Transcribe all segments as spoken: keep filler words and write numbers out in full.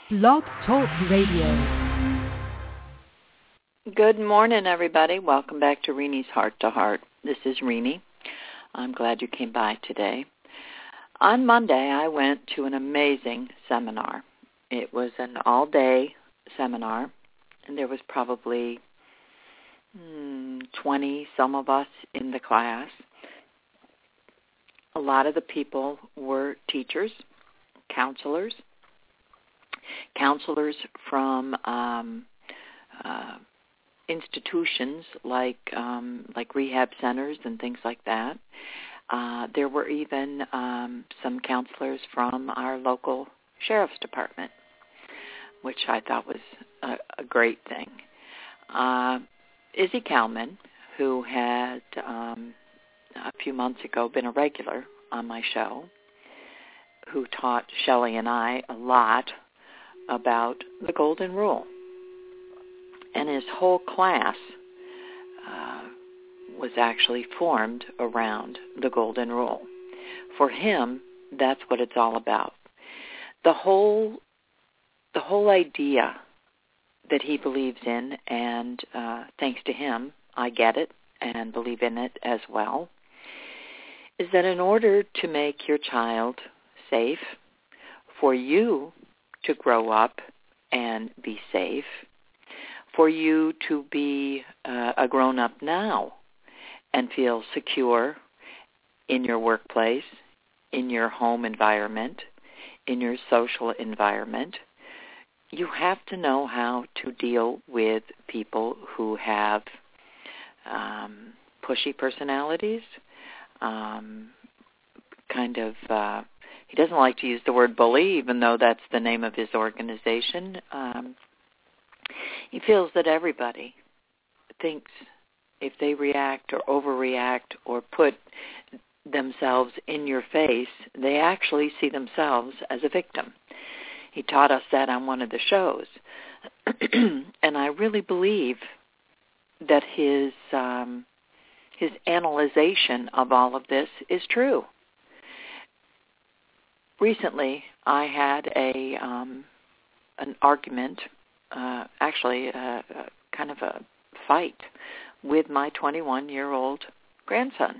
Blog Talk Radio. Good morning, everybody. Welcome back to Renie's Heart to Heart. This is Renie. I'm glad you came by today. On Monday, I went to an amazing seminar. It was an all-day seminar, and there was probably hmm, twenty, some of us in the class. A lot of the people were teachers, counselors, counselors from um, uh, institutions like um, like rehab centers and things like that. Uh, there were even um, some counselors from our local sheriff's department, which I thought was a, a great thing. Uh, Izzy Kalman, who had um, a few months ago been a regular on my show, who taught Shelley and I a lot about the Golden Rule. And his whole class uh, was actually formed around the Golden Rule. For him, that's what it's all about. The whole, the whole idea that he believes in, and uh, thanks to him, I get it and believe in it as well, is that in order to make your child safe, for you to grow up and be safe, for you to be uh, a grown-up now and feel secure in your workplace, in your home environment, in your social environment, you have to know how to deal with people who have um, pushy personalities, um, kind of... Uh, He doesn't like to use the word bully, even though that's the name of his organization. Um, he feels that everybody thinks if they react or overreact or put themselves in your face, they actually see themselves as a victim. He taught us that on one of the shows. And I really believe that his um, his analyzation of all of this is true. Recently, I had a um, an argument, uh, actually a, a kind of a fight with my twenty-one-year-old grandson.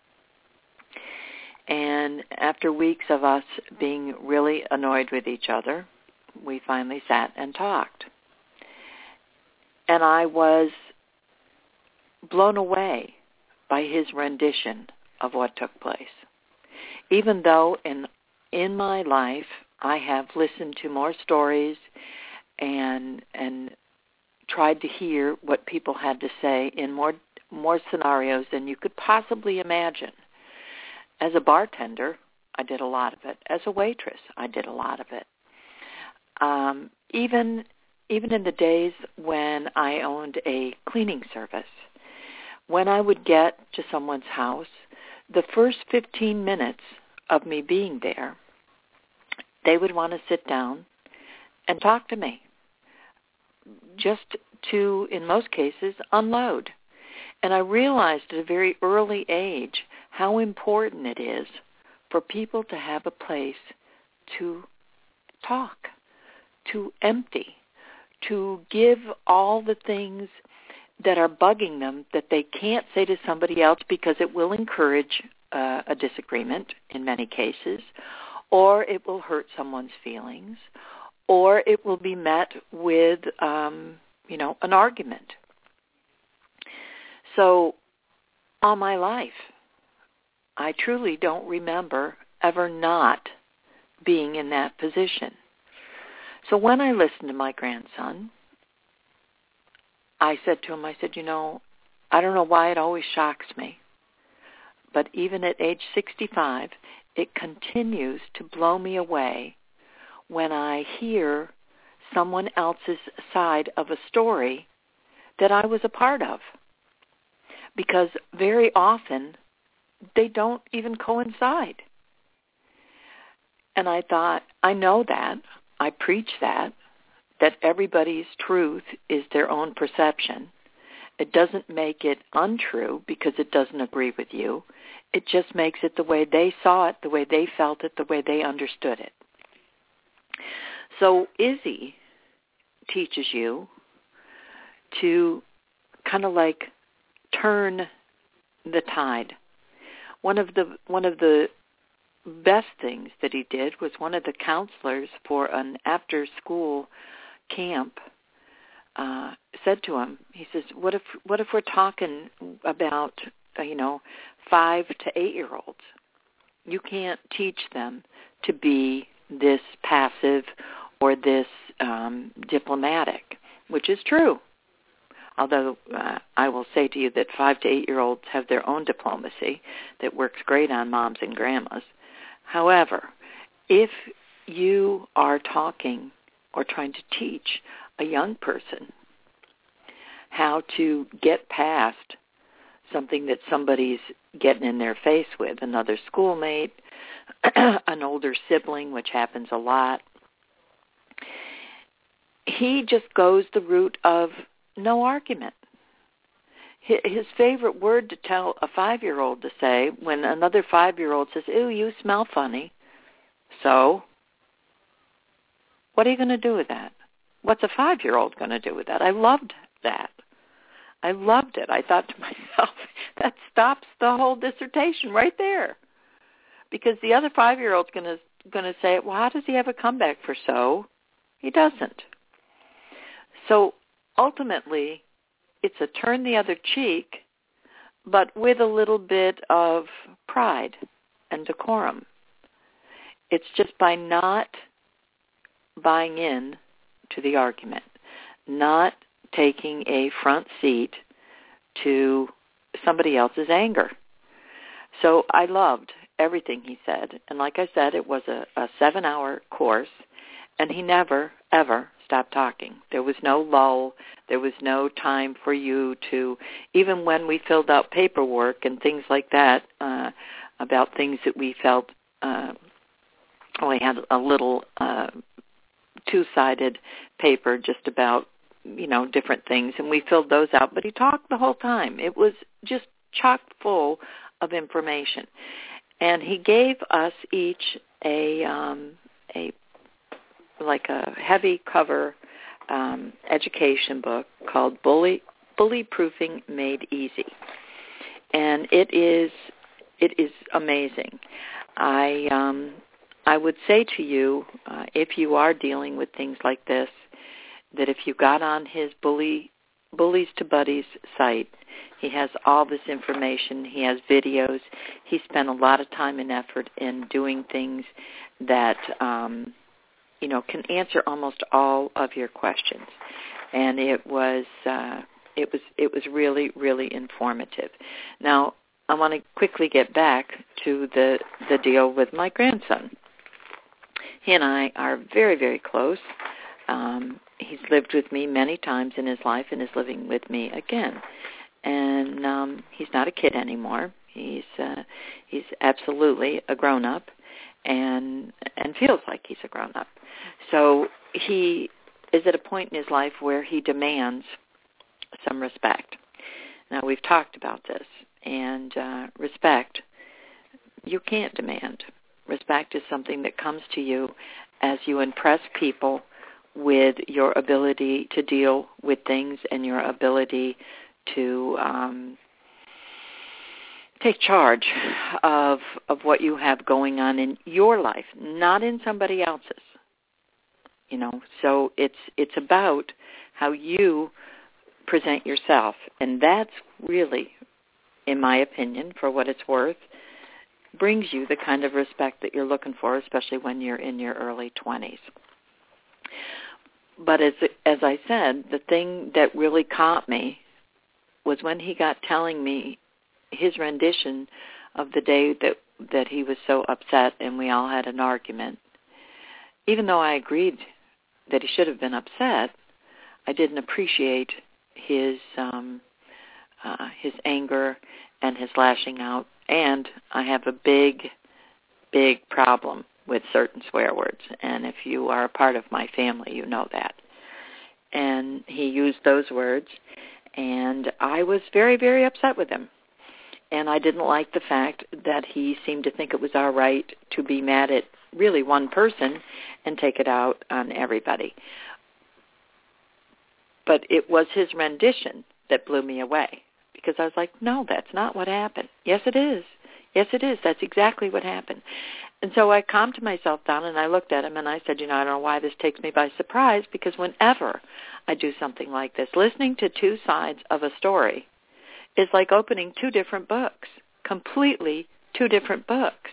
And after weeks of us being really annoyed with each other, we finally sat and talked. And I was blown away by his rendition of what took place. Even though in In my life, I have listened to more stories and and tried to hear what people had to say in more more scenarios than you could possibly imagine. As a bartender, I did a lot of it. As a waitress, I did a lot of it. Um, even even in the days when I owned a cleaning service, when I would get to someone's house, the first fifteen minutes of me being there, they would want to sit down and talk to me, just to, in most cases, unload. And I realized at a very early age how important it is for people to have a place to talk, to empty, to give all the things that are bugging them that they can't say to somebody else because it will encourage uh, a disagreement in many cases, or it will hurt someone's feelings, or it will be met with, um, you know, an argument. So all my life, I truly don't remember ever not being in that position. So when I listened to my grandson, I said to him, I said, you know, I don't know why it always shocks me, but even at age sixty-five, it continues to blow me away when I hear someone else's side of a story that I was a part of. Because very often, they don't even coincide. And I thought, I know that, I preach that, that everybody's truth is their own perception. It doesn't make it untrue because it doesn't agree with you. It just makes it the way they saw it, the way they felt it, the way they understood it. So Izzy teaches you to kind of like turn the tide. One of the one of the best things that he did was one of the counselors for an after-school camp uh, said to him, he says, "What if what if we're talking about uh, you know five to eight-year-olds? You can't teach them to be this passive or this um, diplomatic," which is true. Although uh, I will say to you that five to eight-year-olds have their own diplomacy that works great on moms and grandmas. However, if you are talking or trying to teach a young person how to get past something that somebody's getting in their face with, another schoolmate, an older sibling, which happens a lot, he just goes the route of no argument. His favorite word to tell a five-year-old to say when another five-year-old says, "Ooh, you smell funny." So, what are you going to do with that? What's a five-year-old going to do with that? I loved that. I loved it. I thought to myself, that stops the whole dissertation right there. Because the other five-year-old's going to going to say, "Well, how does he have a comeback for so?" He doesn't. So, ultimately, it's a turn the other cheek, but with a little bit of pride and decorum. It's just by not buying in to the argument, not taking a front seat to somebody else's anger. So I loved everything he said. And like I said, it was a, a seven-hour course, and he never, ever stopped talking. There was no lull. There was no time for you to, even when we filled out paperwork and things like that, uh, about things that we felt, uh, we had a little uh, two-sided paper just about, you know, different things, and we filled those out. But he talked the whole time. It was just chock full of information. And he gave us each a um, a like a heavy cover um, education book called Bully Bully Proofing Made Easy, and it is it is amazing. I um, I would say to you, uh, if you are dealing with things like this, that if you got on his Bully Bullies to Buddies site, he has all this information. He has videos. He spent a lot of time and effort in doing things that um, you know, can answer almost all of your questions, and it was uh, it was it was really really informative. Now, I want to quickly get back to the the deal with my grandson. He and I are very very close. Um, he's lived with me many times in his life, and is living with me again. And um, he's not a kid anymore. He's uh, he's absolutely a grown up, and and feels like he's a grown up. So he is at a point in his life where he demands some respect. Now, we've talked about this, and uh, respect, you can't demand. Respect is something that comes to you as you impress people with your ability to deal with things and your ability to um, take charge of of what you have going on in your life, not in somebody else's. You know, so it's it's about how you present yourself, and that's really, in my opinion, for what it's worth, brings you the kind of respect that you're looking for, especially when you're in your early twenties. But as as I said, the thing that really caught me was when he got telling me his rendition of the day that that he was so upset and we all had an argument. Even though I agreed that he should have been upset, I didn't appreciate his um, uh, his anger and his lashing out. And I have a big, big problem with certain swear words. And if you are a part of my family, you know that. And he used those words, and I was very, very upset with him. And I didn't like the fact that he seemed to think it was all right to be mad at really one person and take it out on everybody. But it was his rendition that blew me away, because I was like, no, that's not what happened. Yes, it is. Yes, it is. That's exactly what happened. And so I calmed myself down, and I looked at him, and I said, you know, I don't know why this takes me by surprise, because whenever I do something like this, listening to two sides of a story is like opening two different books, completely two different books.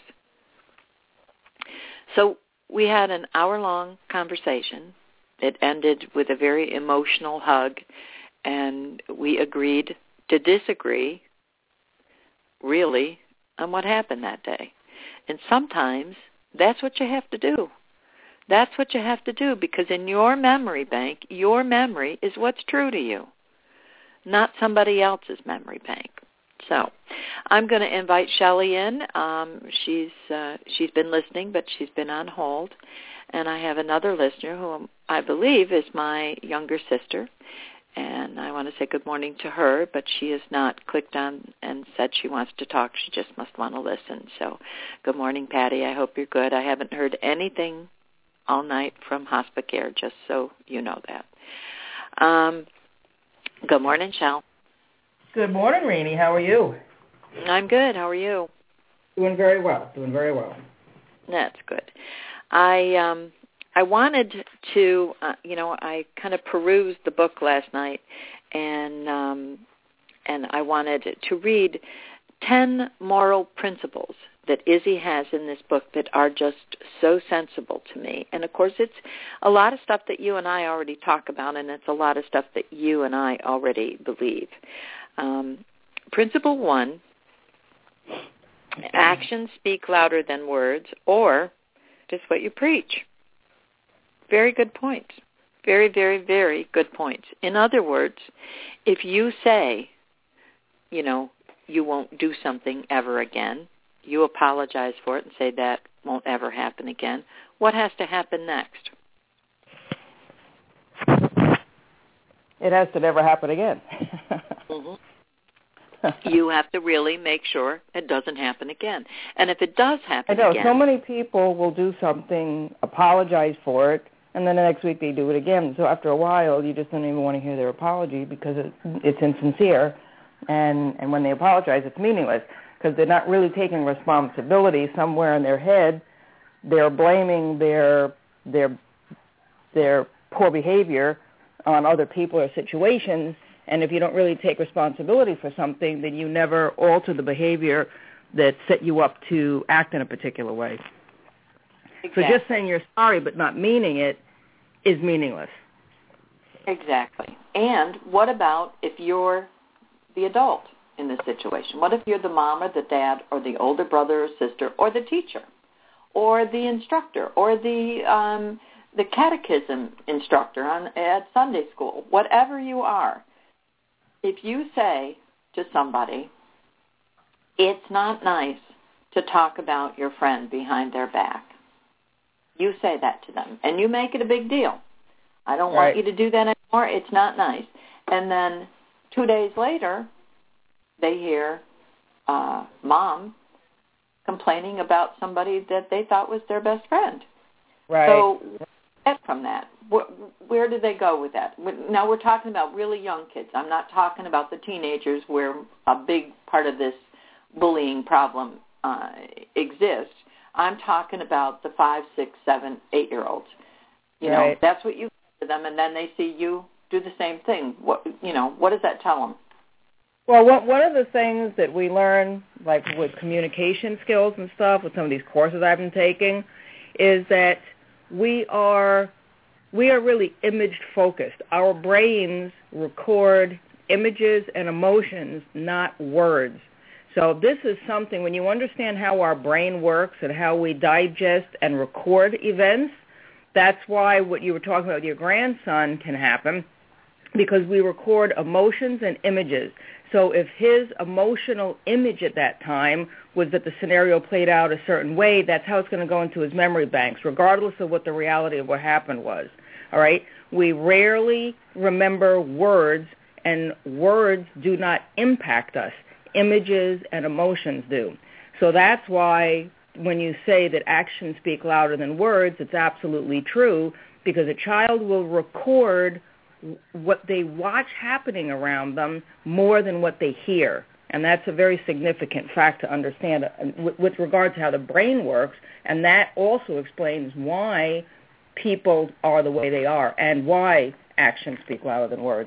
So we had an hour-long conversation. It ended with a very emotional hug, and we agreed to disagree, really, on what happened that day. And sometimes that's what you have to do. That's what you have to do, because in your memory bank, your memory is what's true to you, not somebody else's memory bank. So I'm going to invite Shelley in. Um, she's uh, she's been listening, but she's been on hold. And I have another listener who I believe is my younger sister. And I want to say good morning to her, but she has not clicked on and said she wants to talk. She just must want to listen. So good morning, Patty. I hope you're good. I haven't heard anything all night from Hospicare, just so you know that. Um, good morning, Shell. Good morning, Rainey. How are you? I'm good. How are you? Doing very well. Doing very well. That's good. I um I wanted to, uh, you know, I kind of perused the book last night, and um, and I wanted to read ten moral principles that Izzy has in this book that are just so sensible to me. And, of course, it's a lot of stuff that you and I already talk about, and it's a lot of stuff that you and I already believe. Um, principle one, actions speak louder than words, or just what you preach. Very good points. Very, very, very good points. In other words, if you say, you know, you won't do something ever again, you apologize for it and say that won't ever happen again, what has to happen next? It has to never happen again. Mm-hmm. You have to really make sure it doesn't happen again. And if it does happen I know, again... so many people will do something, apologize for it, and then the next week they do it again. So after a while, you just don't even want to hear their apology because it, it's insincere. And, and when they apologize, it's meaningless because they're not really taking responsibility. Somewhere in their head, they're blaming their their their poor behavior on other people or situations. And if you don't really take responsibility for something, then you never alter the behavior that set you up to act in a particular way. Exactly. So just saying you're sorry but not meaning it is meaningless. Exactly. And what about if you're the adult in this situation? What if you're the mom or the dad or the older brother or sister or the teacher or the instructor or the um, the catechism instructor on, at Sunday school? Whatever you are, if you say to somebody, it's not nice to talk about your friend behind their back, you say that to them, and you make it a big deal. I don't right. want you to do that anymore. It's not nice. And then two days later, they hear uh, mom complaining about somebody that they thought was their best friend. Right. So get from that. Where, where do they go with that? Now, we're talking about really young kids. I'm not talking about the teenagers where a big part of this bullying problem uh, exists. I'm talking about the five, six, seven, eight-year-olds. You know, right. That's what you say to them, and then they see you do the same thing. What you know, what does that tell them? Well, what, one of the things that we learn, like with communication skills and stuff, with some of these courses I've been taking, is that we are we are really image-focused. Our brains record images and emotions, not words. So this is something, when you understand how our brain works and how we digest and record events, that's why what you were talking about with your grandson can happen, because we record emotions and images. So if his emotional image at that time was that the scenario played out a certain way, that's how it's going to go into his memory banks, regardless of what the reality of what happened was. All right? We rarely remember words, and words do not impact us. Images and emotions do. So that's why when you say that actions speak louder than words, it's absolutely true, because a child will record what they watch happening around them more than what they hear. And that's a very significant fact to understand with regard to how the brain works, and that also explains why people are the way they are and why actions speak louder than words.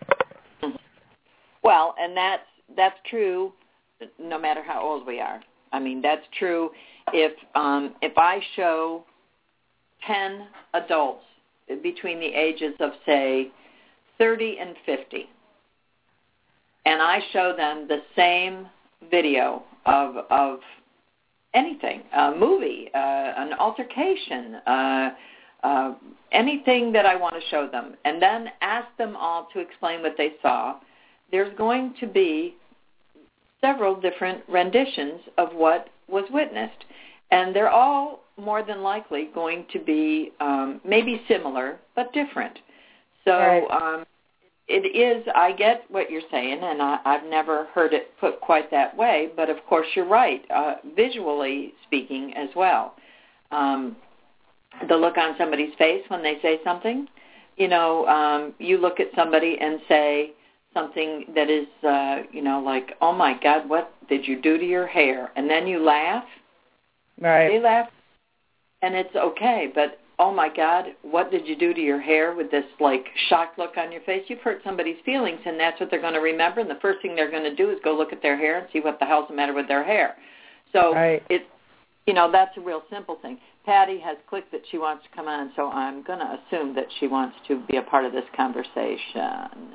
Well, and that's that's true no matter how old we are. I mean, that's true if um, if I show ten adults between the ages of, say, thirty and fifty, and I show them the same video of of anything, a movie, uh, an altercation, uh, uh, anything that I want to show them, and then ask them all to explain what they saw, there's going to be several different renditions of what was witnessed. And they're all more than likely going to be um, maybe similar, but different. So right. um, it is, I get what you're saying, and I, I've never heard it put quite that way, but of course you're right, uh, visually speaking as well. Um, the look on somebody's face when they say something, you know, um, you look at somebody and say something that is, uh, you know, like, oh, my God, what did you do to your hair? And then you laugh. Right. They laugh, and it's okay, but oh, my God, what did you do to your hair with this, like, shocked look on your face? You've hurt somebody's feelings, and that's what they're going to remember, and the first thing they're going to do is go look at their hair and see what the hell's the matter with their hair. So, right. it, you know, that's a real simple thing. Patty has clicked that she wants to come on, so I'm going to assume that she wants to be a part of this conversation.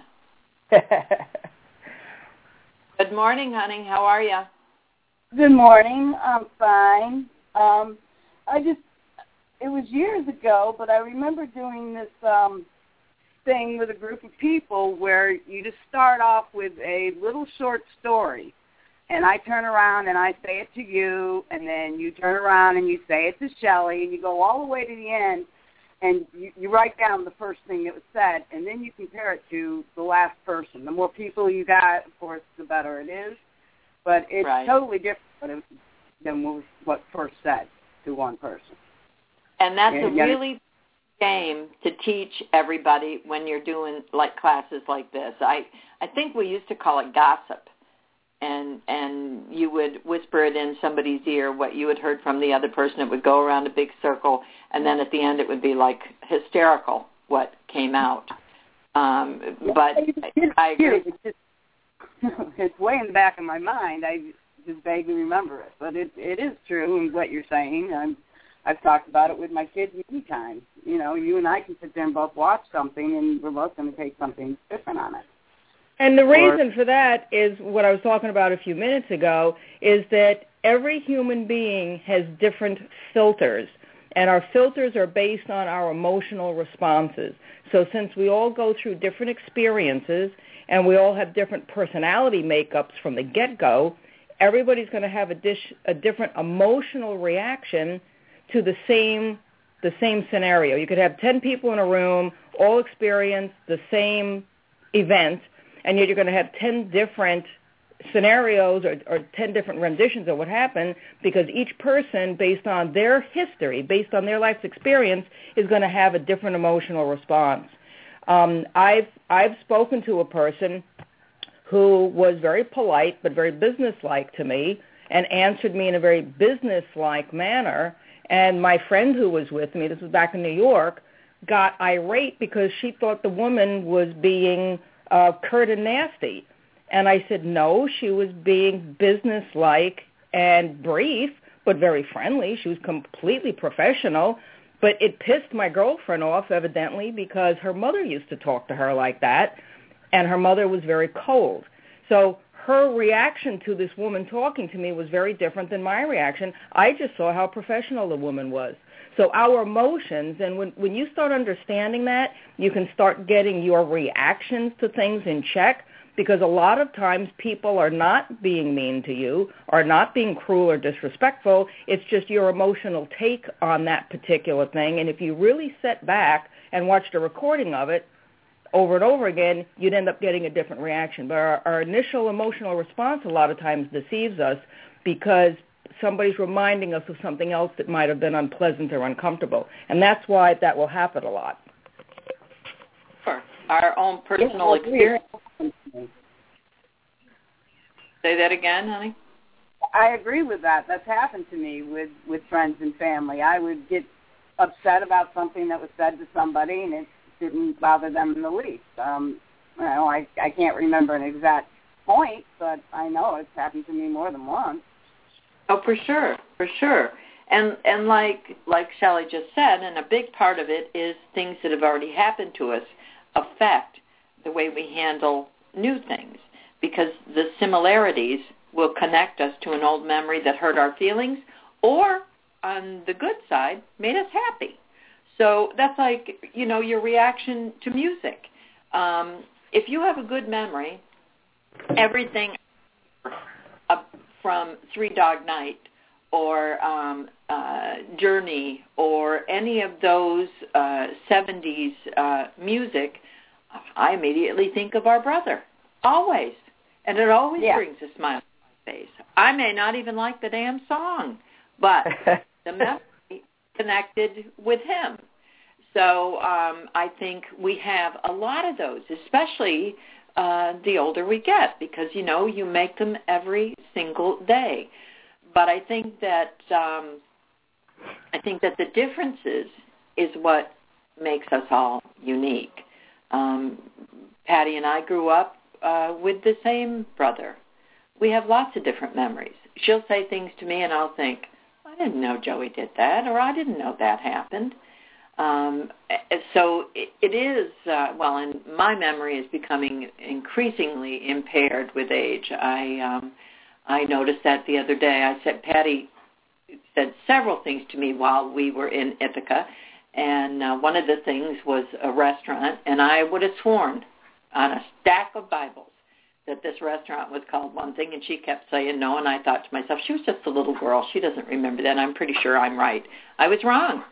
Good morning, honey. How are you? Good morning. I'm fine. Um, I just, it was years ago, but I remember doing this um, thing with a group of people where you just start off with a little short story, and I turn around and I say it to you, and then you turn around and you say it to Shelley, and you go all the way to the end, and you, you write down the first thing that was said, and then you compare it to the last person. The more people you got, of course, the better it is. But it's right. totally different than what was first said to one person. And that's and a really game to teach everybody when you're doing like classes like this. I, I think we used to call it gossip. And and you would whisper it in somebody's ear, what you had heard from the other person. It would go around a big circle, and then at the end it would be like hysterical what came out. Um, but it's, I agree. It's, just, it's way in the back of my mind. I just vaguely remember it. But it it is true in what you're saying. I'm, I've talked about it with my kids many times. You know, you and I can sit there and both watch something, and we're both going to take something different on it. And the reason for that is what I was talking about a few minutes ago, is that every human being has different filters, and our filters are based on our emotional responses. So since we all go through different experiences and we all have different personality makeups from the get-go, everybody's going to have a, dish, a different emotional reaction to the same the same scenario. You could have ten people in a room, all experience the same event, and yet you're going to have ten different scenarios or, or ten different renditions of what happened, because each person, based on their history, based on their life's experience, is going to have a different emotional response. Um, I've I've spoken to a person who was very polite but very businesslike to me and answered me in a very businesslike manner, and my friend who was with me, this was back in New York, got irate because she thought the woman was being Uh, curt and nasty. And I said, no, she was being businesslike and brief, but very friendly. She was completely professional. But it pissed my girlfriend off, evidently, because her mother used to talk to her like that, and her mother was very cold. So her reaction to this woman talking to me was very different than my reaction. I just saw how professional the woman was. So our emotions, and when, when you start understanding that, you can start getting your reactions to things in check, because a lot of times people are not being mean to you or not being cruel or disrespectful. It's just your emotional take on that particular thing. And if you really sit back and watch the recording of it over and over again, you'd end up getting a different reaction. But our, our initial emotional response a lot of times deceives us, because somebody's reminding us of something else that might have been unpleasant or uncomfortable. And that's why that will happen a lot. Sure. Our own personal experience. Say that again, honey? I agree with that. That's happened to me with, with friends and family. I would get upset about something that was said to somebody, and it didn't bother them in the least. Um, you know, I, I can't remember an exact point, but I know it's happened to me more than once. Oh, for sure, for sure. And and like like Shelley just said, and a big part of it is things that have already happened to us affect the way we handle new things, because the similarities will connect us to an old memory that hurt our feelings, or on the good side, made us happy. So that's like, you know, your reaction to music. Um, if you have a good memory, everything uh, from Three Dog Night or um, uh, Journey or any of those uh, seventies uh, music, I immediately think of our brother, always. And it always yeah. brings a smile on my face. I may not even like the damn song, but the memory connected with him. So um, I think we have a lot of those, especially uh, the older we get, because, you know, you make them every single day. But I think that um, I think that the differences is what makes us all unique. Um, Patty and I grew up uh, with the same brother. We have lots of different memories. She'll say things to me, and I'll think, I didn't know Joey did that, or I didn't know that happened. Um, so it, it is, uh, well, and my memory is becoming increasingly impaired with age. I um, I noticed that the other day. I said, Patty said several things to me while we were in Ithaca, and uh, one of the things was a restaurant, and I would have sworn on a stack of Bibles that this restaurant was called one thing, and she kept saying no, and I thought to myself, she was just a little girl. She doesn't remember that. I'm pretty sure I'm right. I was wrong.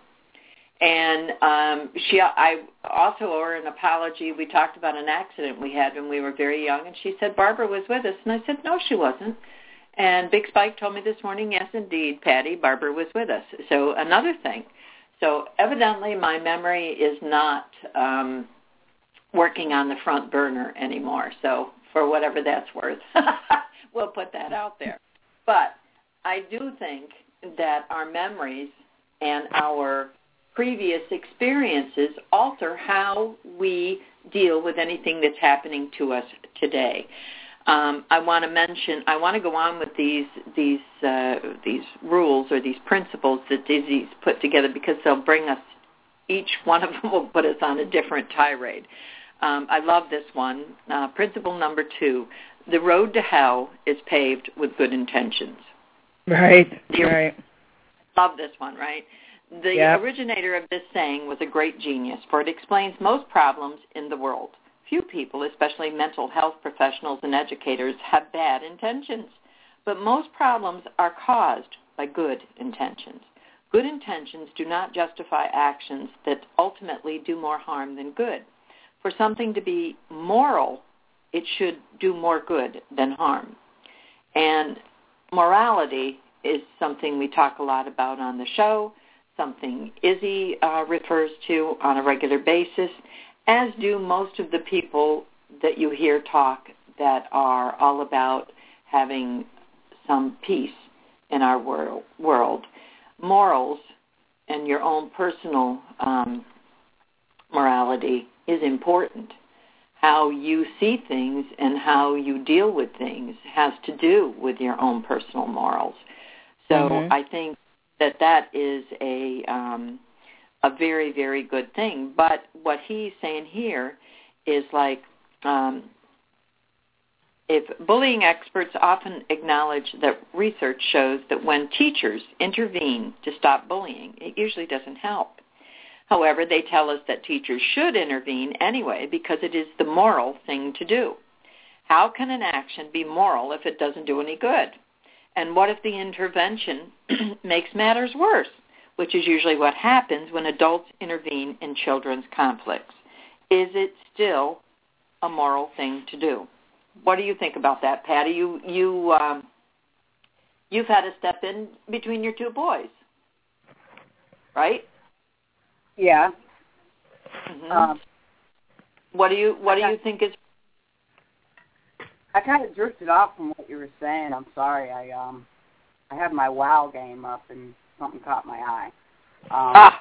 And um, she, I also owe her an apology. We talked about an accident we had when we were very young, and she said, Barbara was with us. And I said, no, she wasn't. And Big Spike told me this morning, yes, indeed, Patty, Barbara was with us. So another thing. So evidently my memory is not um, working on the front burner anymore. So for whatever that's worth, we'll put that out there. But I do think that our memories and our previous experiences alter how we deal with anything that's happening to us today. Um, I want to mention, I want to go on with these these uh, these rules or these principles that Dizzy's put together, because they'll bring us, each one of them will put us on a different tirade. Um, I love this one. Uh, principle number two, the road to hell is paved with good intentions. Right, right. Love this one, right? The yep. originator of this saying was a great genius, for it explains most problems in the world. Few people, especially mental health professionals and educators, have bad intentions, but most problems are caused by good intentions. Good intentions do not justify actions that ultimately do more harm than good. For something to be moral, it should do more good than harm. And morality is something we talk a lot about on the show, something Izzy uh, refers to on a regular basis, as do most of the people that you hear talk that are all about having some peace in our world. world. Morals and your own personal um, morality is important. How you see things and how you deal with things has to do with your own personal morals. So mm-hmm. I think that that is a um, a very, very good thing. But what he's saying here is like, um, if bullying experts often acknowledge that research shows that when teachers intervene to stop bullying, it usually doesn't help. However, they tell us that teachers should intervene anyway because it is the moral thing to do. How can an action be moral if it doesn't do any good? And what if the intervention makes matters worse, which is usually what happens when adults intervene in children's conflicts? Is it still a moral thing to do? What do you think about that, Patty? You you um, you've had to step in between your two boys, right? Yeah. Mm-hmm. Um, what do you What do you think is? I kind of drifted off from what you were saying. I'm sorry. I um, I had my WoW game up and something caught my eye. Um,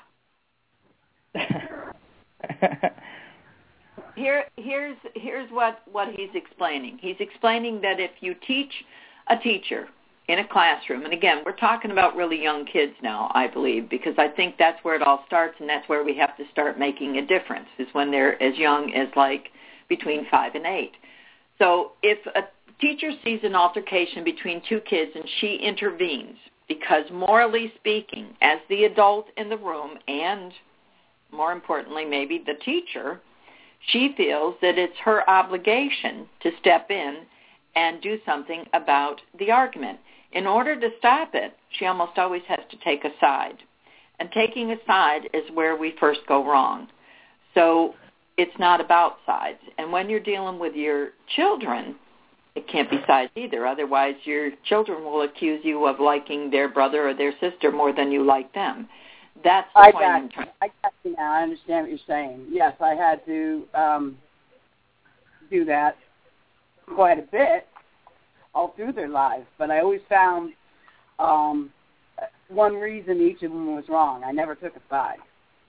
ah. Here, here's here's what, what he's explaining. He's explaining that if you teach a teacher in a classroom, and again, we're talking about really young kids now, I believe, because I think that's where it all starts, and that's where we have to start making a difference, is when they're as young as like between five and eight. So if a teacher sees an altercation between two kids and she intervenes, because morally speaking, as the adult in the room and more importantly maybe the teacher, she feels that it's her obligation to step in and do something about the argument. In order to stop it, she almost always has to take a side. And taking a side is where we first go wrong. So it's not about sides. And when you're dealing with your children, it can't be sides either. Otherwise, your children will accuse you of liking their brother or their sister more than you like them. That's the I point got, I'm trying. I got you now. I understand what you're saying. Yes, I had to um, do that quite a bit all through their lives, but I always found um, one reason each of them was wrong. I never took a side.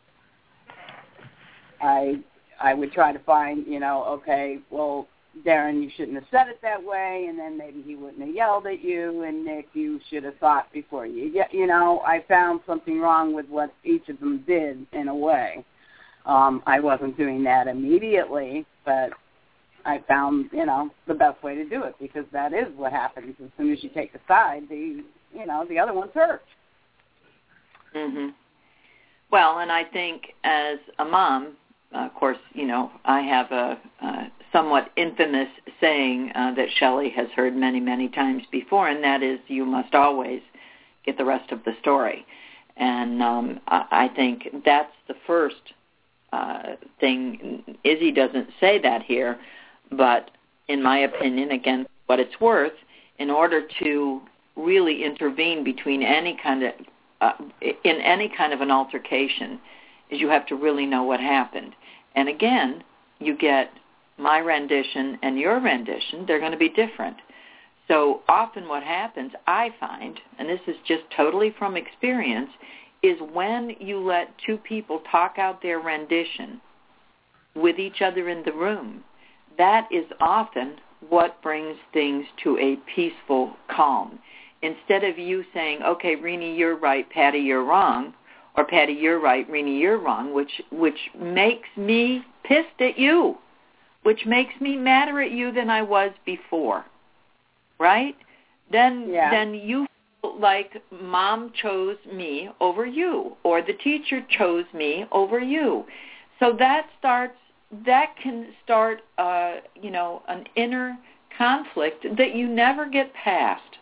I I would try to find, you know, okay, well, Darren, you shouldn't have said it that way, and then maybe he wouldn't have yelled at you, and Nick, you should have thought before you, you know, I found something wrong with what each of them did in a way. Um, I wasn't doing that immediately, but I found, you know, the best way to do it, because that is what happens. As soon as you take a side, the, you know, the other one's hurt. Mm-hmm. Well, and I think as a mom, Uh, of course, you know, I have a, a somewhat infamous saying uh, that Shelley has heard many, many times before, and that is, you must always get the rest of the story. And um, I, I think that's the first uh, thing. Izzy doesn't say that here, but in my opinion, again, what it's worth, in order to really intervene between any kind of, uh, in any kind of an altercation, is you have to really know what happened. And again, you get my rendition and your rendition, they're going to be different. So often what happens, I find, and this is just totally from experience, is when you let two people talk out their rendition with each other in the room, that is often what brings things to a peaceful calm. Instead of you saying, okay, Renee, you're right, Patty, you're wrong, or Patty, you're right, Renee, you're wrong, which which makes me pissed at you, which makes me madder at you than I was before, right? Then, yeah. then you feel like Mom chose me over you, or the teacher chose me over you. So that starts, that can start, uh, you know, an inner conflict that you never get past.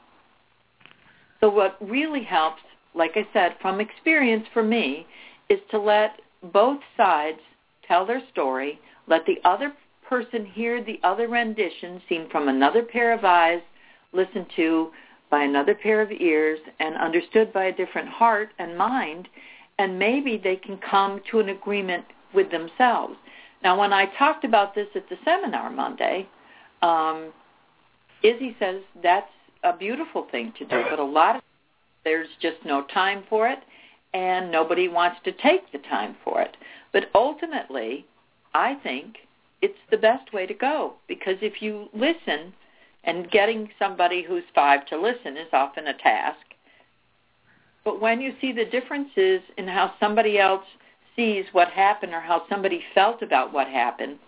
So what really helps, like I said, from experience for me, is to let both sides tell their story, let the other person hear the other rendition seen from another pair of eyes, listened to by another pair of ears, and understood by a different heart and mind, and maybe they can come to an agreement with themselves. Now, when I talked about this at the seminar Monday, um, Izzy says that's a beautiful thing to do, but a lot of there's just no time for it, and nobody wants to take the time for it. But ultimately, I think it's the best way to go, because if you listen, and getting somebody who's five to listen is often a task, but when you see the differences in how somebody else sees what happened or how somebody felt about what happened,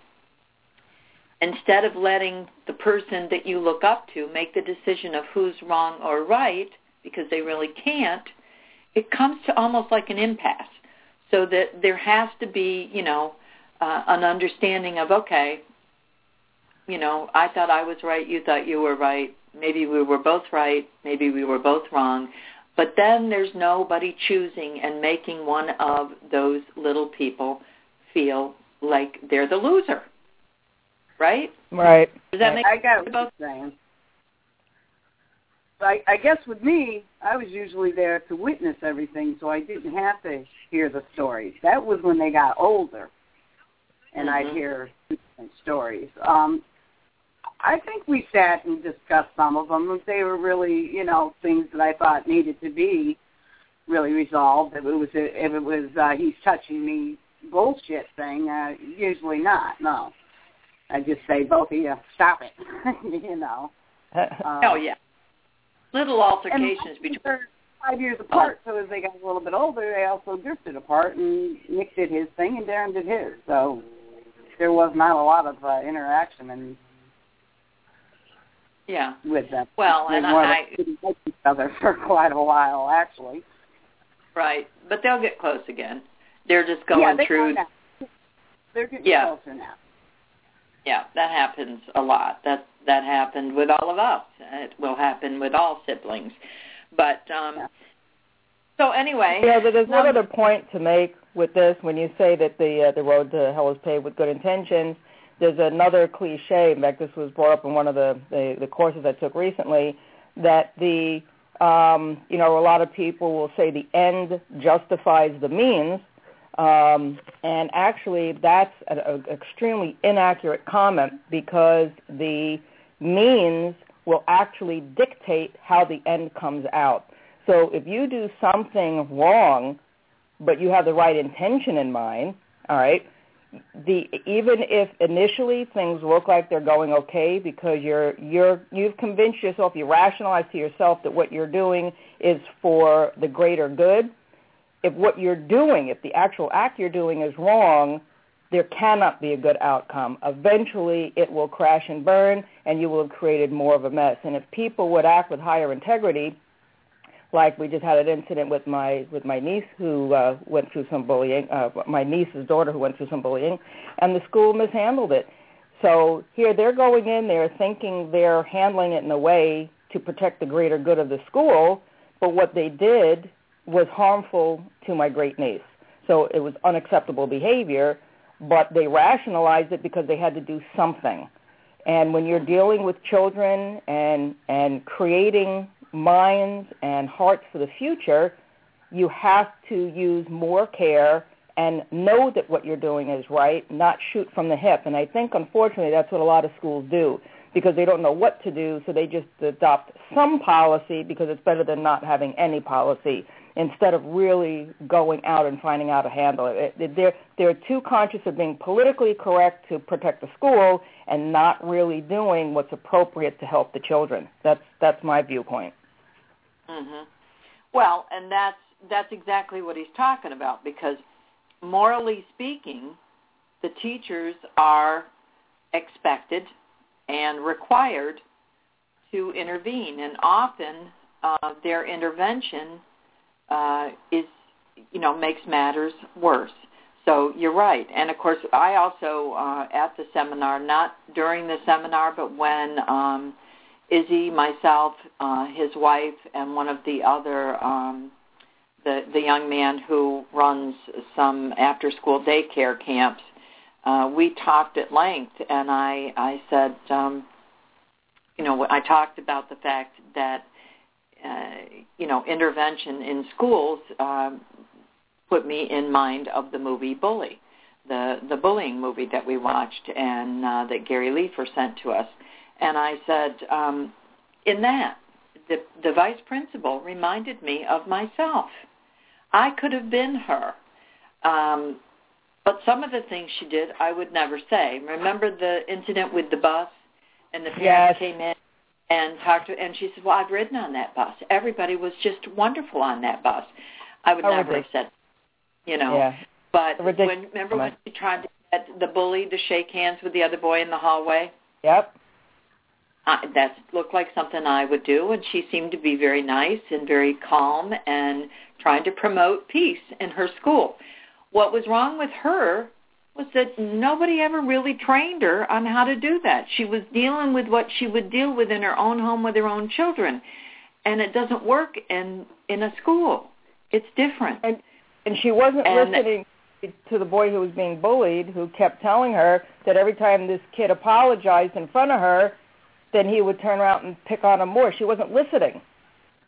instead of letting the person that you look up to make the decision of who's wrong or right, because they really can't, it comes to almost like an impasse, so that there has to be, you know, uh, an understanding of, okay, you know, I thought I was right, you thought you were right, maybe we were both right, maybe we were both wrong, but then there's nobody choosing and making one of those little people feel like they're the loser, right? Right. Does that make I got sense? what you're saying. I, I guess with me, I was usually there to witness everything, so I didn't have to hear the stories. That was when they got older, and mm-hmm. I'd hear different stories. Um, I think we sat and discussed some of them. They were really, you know, things that I thought needed to be really resolved. If it was, if it was, uh, he's touching me bullshit thing, uh, usually not. No, I just say both of you, stop it. you know. Um, oh yeah, little altercations between. They're five years apart, so as they got a little bit older, they also drifted apart, and Nick did his thing, and Darren did his. So there was not a lot of uh, interaction and. Yeah. With them. Well, they and more I, like didn't like each other for quite a while, actually. Right, but they'll get close again. They're just going yeah, they through. Now. They're getting yeah. closer now. Yeah, that happens a lot. That that happened with all of us. It will happen with all siblings. But um, yeah. so anyway. Yeah, there's one um, other point to make with this. When you say that the uh, the road to hell is paved with good intentions. There's another cliche, in fact, this was brought up in one of the, the, the courses I took recently, that the, um, you know, a lot of people will say the end justifies the means, um, and actually that's an extremely inaccurate comment because the means will actually dictate how the end comes out. So if you do something wrong, but you have the right intention in mind, all right, The, even if initially things look like they're going okay because you're you're you've convinced yourself, you rationalize to yourself that what you're doing is for the greater good. If what you're doing, if the actual act you're doing is wrong, there cannot be a good outcome. Eventually, it will crash and burn, and you will have created more of a mess. And if people would act with higher integrity, like we just had an incident with my with my niece who uh, went through some bullying, uh, my niece's daughter who went through some bullying, and the school mishandled it. So here they're going in there thinking they're handling it in a way to protect the greater good of the school, but what they did was harmful to my great niece. So it was unacceptable behavior, but they rationalized it because they had to do something. And when you're dealing with children and and creating minds and hearts for the future, you have to use more care and know that what you're doing is right, not shoot from the hip. And I think, unfortunately, that's what a lot of schools do because they don't know what to do, so they just adopt some policy because it's better than not having any policy instead of really going out and finding out how to handle it. They're, they're too conscious of being politically correct to protect the school and not really doing what's appropriate to help the children. That's that's my viewpoint. Mm-hmm. Well, and that's that's exactly what he's talking about because morally speaking, the teachers are expected and required to intervene, and often uh, their intervention uh, is, you know, makes matters worse. So you're right, and of course, I also uh, at the seminar, not during the seminar, but when. Um, Izzy, myself, uh, his wife, and one of the other, um, the the young man who runs some after-school daycare camps, uh, we talked at length, and I I said, um, you know, I talked about the fact that, uh, you know, intervention in schools uh, put me in mind of the movie Bully, the the bullying movie that we watched and uh, that Gary Leifer sent to us. And I said, um, in that, the, the vice principal reminded me of myself. I could have been her. Um, but some of the things she did, I would never say. Remember the incident with the bus? And the parents yes. came in and talked to her, and she said, well, I've ridden on that bus. Everybody was just wonderful on that bus. I would oh, never ridiculous. have said, you know. Yeah. But when, remember when she tried to get the bully to shake hands with the other boy in the hallway? Yep. Uh, that looked like something I would do, and she seemed to be very nice and very calm and trying to promote peace in her school. What was wrong with her was that nobody ever really trained her on how to do that. She was dealing with what she would deal with in her own home with her own children, and it doesn't work in, in a school. It's different. And, and she wasn't and, listening to the boy who was being bullied, who kept telling her that every time this kid apologized in front of her, then he would turn around and pick on him more. She wasn't listening.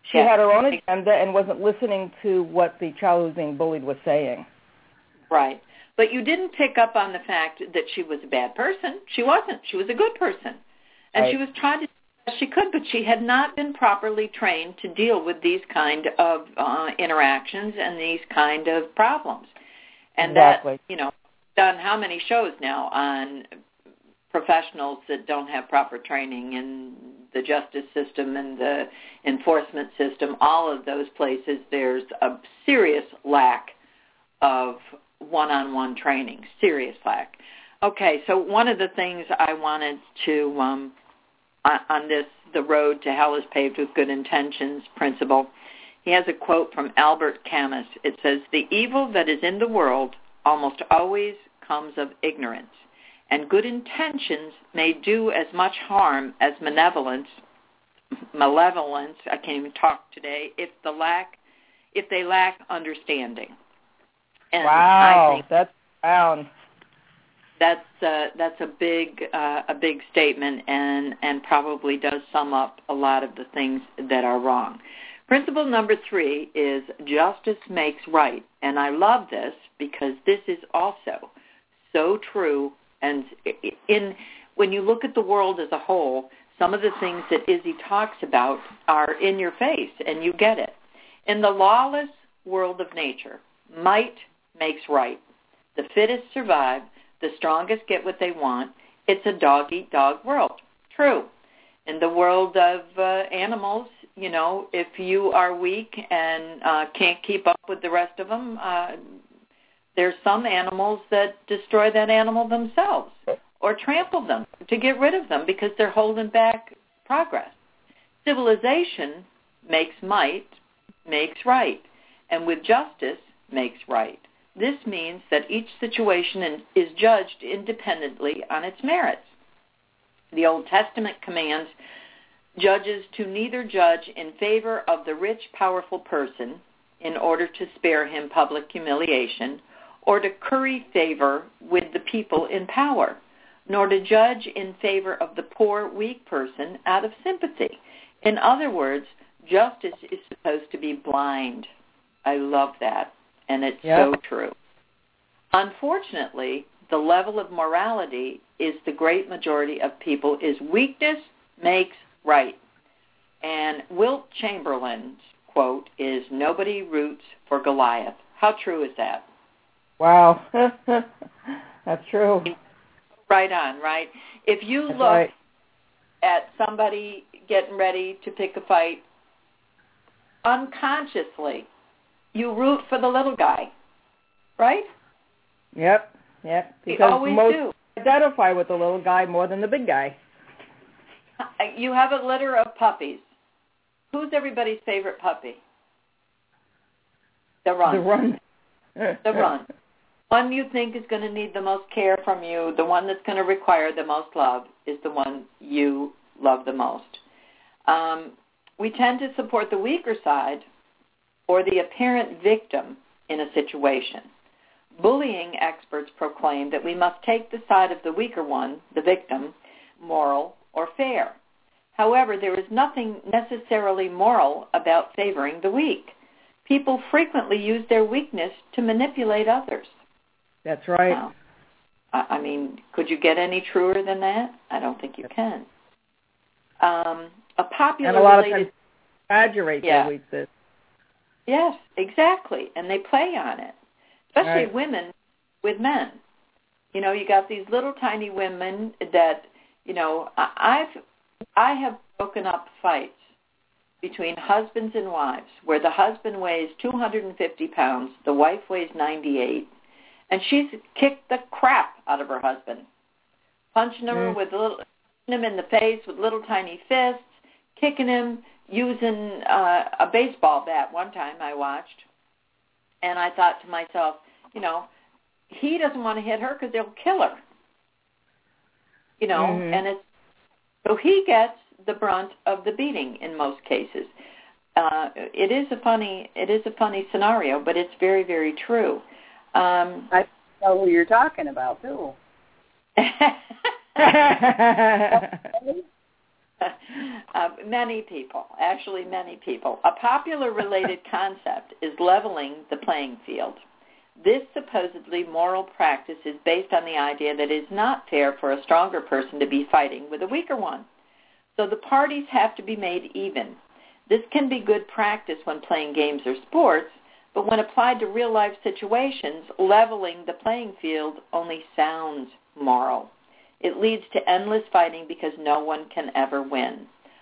she yes. had her own agenda and wasn't listening to what the child who was being bullied was saying. Right. But you didn't pick up on the fact that she was a bad person. She wasn't. She was a good person. And Right. she was trying to do the best she could, but she had not been properly trained to deal with these kind of uh, interactions and these kind of problems. And Exactly. that, you know, done how many shows now on professionals that don't have proper training in the justice system and the enforcement system, all of those places, there's a serious lack of one-on-one training, serious lack. Okay, so one of the things I wanted to, um, on this, the road to hell is paved with good intentions principle, he has a quote from Albert Camus. It says, "The evil that is in the world almost always comes of ignorance, and good intentions may do as much harm as malevolence, malevolence, I can't even talk today, if the lack, if they lack understanding." And wow, I think that's profound. That's uh, that's a big uh, a big statement, and and probably does sum up a lot of the things that are wrong. Principle number three is justice makes right, and I love this because this is also so true. And in when you look at the world as a whole, some of the things that Izzy talks about are in your face, and you get it. In the lawless world of nature, might makes right. The fittest survive. The strongest get what they want. It's a dog-eat-dog world. True. In the world of uh, animals, you know, if you are weak and uh, can't keep up with the rest of them, uh, there's some animals that destroy that animal themselves or trample them to get rid of them because they're holding back progress. Civilization makes might, makes right, and with justice makes right. This means that each situation is judged independently on its merits. The Old Testament commands judges to neither judge in favor of the rich, powerful person in order to spare him public humiliation, or to curry favor with the people in power, nor to judge in favor of the poor, weak person out of sympathy. In other words, justice is supposed to be blind. I love that. And it's yep. so true. Unfortunately, the level of morality is the great majority of people is weakness makes right. And Wilt Chamberlain's quote is, "Nobody roots for Goliath." How true is that? Wow. That's true. Right on, right? If you That's look right. at somebody getting ready to pick a fight, unconsciously, you root for the little guy, right? Yep, yep. You Because always most do. identify with the little guy more than the big guy. You have a litter of puppies. Who's everybody's favorite puppy? The Runt. The Runt. The Runt. One you think is going to need the most care from you, the one that's going to require the most love, is the one you love the most. Um, we tend to support the weaker side or the apparent victim in a situation. Bullying experts proclaim that we must take the side of the weaker one, the victim, moral or fair. However, there is nothing necessarily moral about favoring the weak. People frequently use their weakness to manipulate others. That's right. Now, I mean, could you get any truer than that? I don't think you can. Um, a popular and a lot related, of times exaggerate yeah. their weakness. Yes, exactly, and they play on it, especially right. women with men. You know, you got these little tiny women that, you know, I've I have broken up fights between husbands and wives where the husband weighs two hundred fifty pounds, the wife weighs ninety-eight, and she's kicked the crap out of her husband, punching him mm. with little, him in the face with little tiny fists, kicking him, using uh, a baseball bat one time I watched. And I thought to myself, you know, he doesn't want to hit her because they'll kill her. You know, mm-hmm. and it's, so he gets the brunt of the beating in most cases. Uh, it is a funny, it is a funny scenario, but it's very, very true. Um, I know who you're talking about, too. uh, many people, actually many people. A popular related concept is leveling the playing field. This supposedly moral practice is based on the idea that it is not fair for a stronger person to be fighting with a weaker one. So the parties have to be made even. This can be good practice when playing games or sports, but when applied to real-life situations, leveling the playing field only sounds moral. It leads to endless fighting because no one can ever win.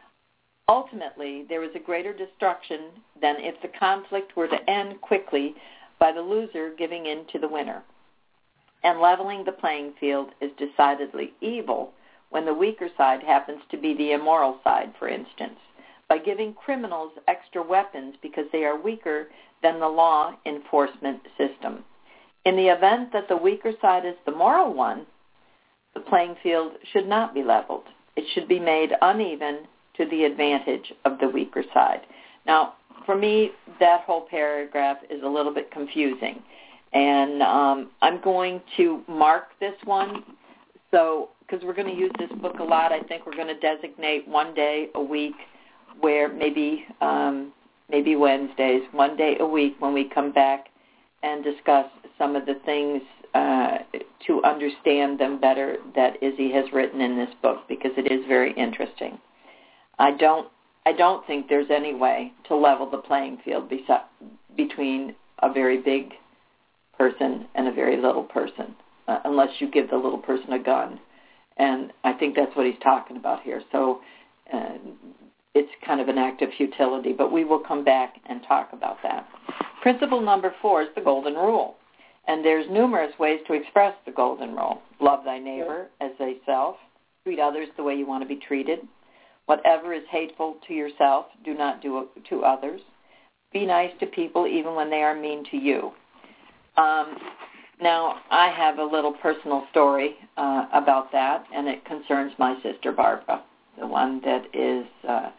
Ultimately, there is a greater destruction than if the conflict were to end quickly by the loser giving in to the winner. And leveling the playing field is decidedly evil when the weaker side happens to be the immoral side, for instance, by giving criminals extra weapons because they are weaker than the law enforcement system. In the event that the weaker side is the moral one, the playing field should not be leveled. It should be made uneven to the advantage of the weaker side. Now, for me, that whole paragraph is a little bit confusing, and um, I'm going to mark this one. So, because we're going to use this book a lot, I think we're going to designate one day a week where maybe um, maybe Wednesdays, one day a week when we come back and discuss some of the things uh, to understand them better that Izzy has written in this book, because it is very interesting. I don't I don't think there's any way to level the playing field besi- between a very big person and a very little person, uh, unless you give the little person a gun. And I think that's what he's talking about here. So uh, it's kind of an act of futility, but we will come back and talk about that. Principle number four is the golden rule. And there's numerous ways to express the golden rule. Love thy neighbor as thyself. Treat others the way you want to be treated. Whatever is hateful to yourself, do not do it to others. Be nice to people even when they are mean to you. Um, now, I have a little personal story uh, about that, and it concerns my sister Barbara, the one that is uh,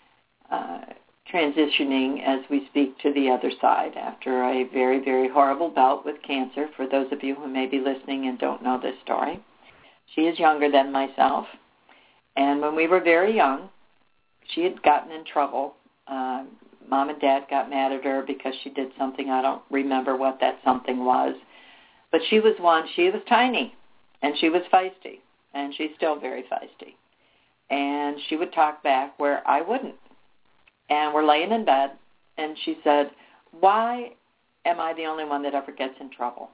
uh, transitioning as we speak to the other side after a very, very horrible bout with cancer, for those of you who may be listening and don't know this story. She is younger than myself. And when we were very young, she had gotten in trouble. Uh, Mom and Dad got mad at her because she did something. I don't remember what that something was. But she was one, she was tiny, and she was feisty, and she's still very feisty. And she would talk back where I wouldn't. And we're laying in bed, and she said, why am I the only one that ever gets in trouble?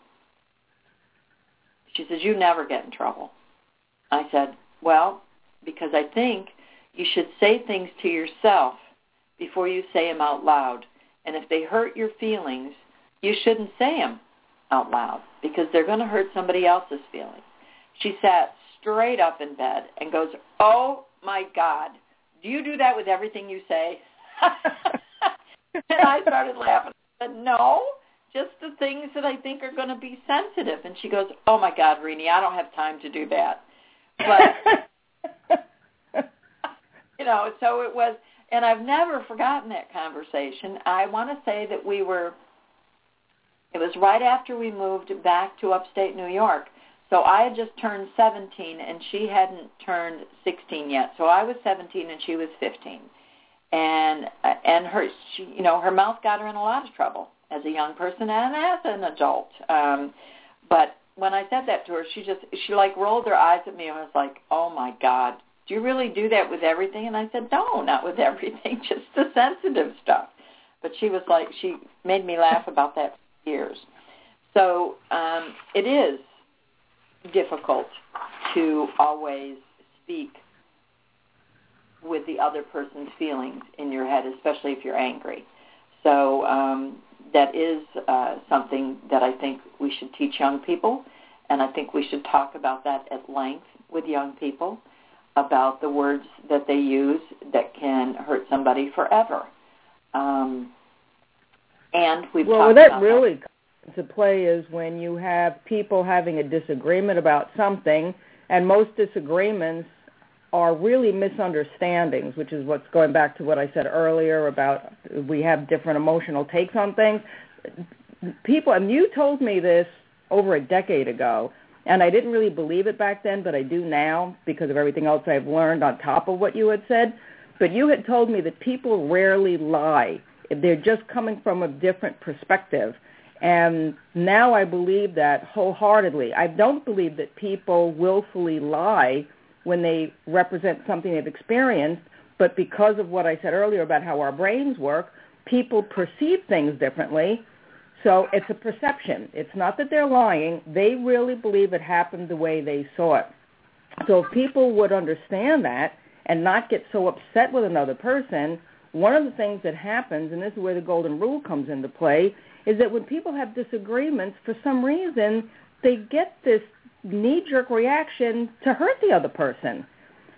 She says, you never get in trouble. I said, well, because I think you should say things to yourself before you say them out loud. And if they hurt your feelings, you shouldn't say them out loud, because they're going to hurt somebody else's feelings. She sat straight up in bed and goes, oh, my God, do you do that with everything you say? And I started laughing. I said, no, just the things that I think are going to be sensitive. And she goes, oh, my God, Renee, I don't have time to do that. But, you know, so it was, and I've never forgotten that conversation. I want to say that we were, it was right after we moved back to upstate New York. So I had just turned seventeen, and she hadn't turned sixteen yet. So I was seventeen, and she was fifteen. And and her, she, you know, her mouth got her in a lot of trouble as a young person and as an adult. Um, but when I said that to her, she just, she like rolled her eyes at me and was like, oh, my God, do you really do that with everything? And I said, no, not with everything, just the sensitive stuff. But she was like, she made me laugh about that for years. So um, it is difficult to always speak with the other person's feelings in your head, especially if you're angry. So um, that is uh, something that I think we should teach young people, and I think we should talk about that at length with young people, about the words that they use that can hurt somebody forever. Um, and we've well, talked well, that about really that. comes into play is when you have people having a disagreement about something, and most disagreements are really misunderstandings, which is what's going back to what I said earlier about we have different emotional takes on things. People, and you told me this over a decade ago, And I didn't really believe it back then, but I do now because of everything else I've learned on top of what you had said. But you had told me that people rarely lie. They're just coming from a different perspective. And now I believe that wholeheartedly. I don't believe that people willfully lie when they represent something they've experienced, but because of what I said earlier about how our brains work, people perceive things differently. So it's a perception. It's not that they're lying. They really believe it happened the way they saw it. So if people would understand that and not get so upset with another person, one of the things that happens, and this is where the golden rule comes into play, is that when people have disagreements, for some reason, they get this knee-jerk reaction to hurt the other person.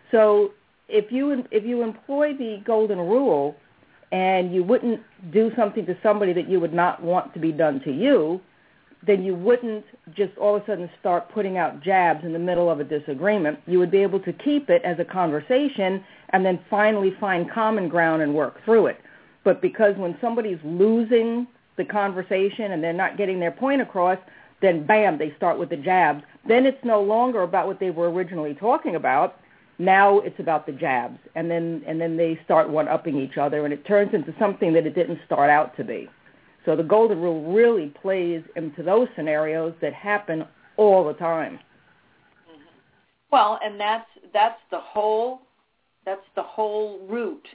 So if you if you employ the golden rule and you wouldn't do something to somebody that you would not want to be done to you, then you wouldn't just all of a sudden start putting out jabs in the middle of a disagreement. You would be able to keep it as a conversation and then finally find common ground and work through it. But because when somebody's losing the conversation and they're not getting their point across, then bam, they start with the jabs. Then it's no longer about what they were originally talking about. Now it's about the jabs, and then and then they start one-upping each other, and it turns into something that it didn't start out to be. So the golden rule really plays into those scenarios that happen all the time. Mm-hmm. Well, and that's that's the whole that's the whole root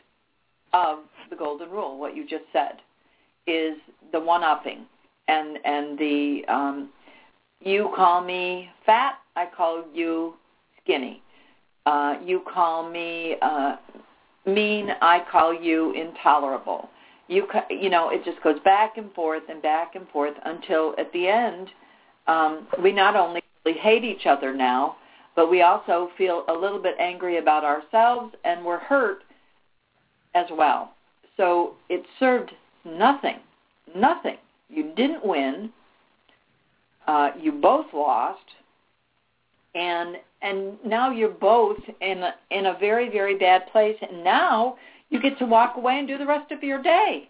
of the golden rule. What you just said is the one-upping, and and the um, you call me fat, I call you skinny. Uh, you call me uh, mean, I call you intolerable. You you know, it just goes back and forth and back and forth until at the end um, we not only really hate each other now, but we also feel a little bit angry about ourselves and we're hurt as well. So it served nothing, nothing. You didn't win. Uh, you both lost. And and now you're both in a, in a very, very bad place, and now you get to walk away and do the rest of your day.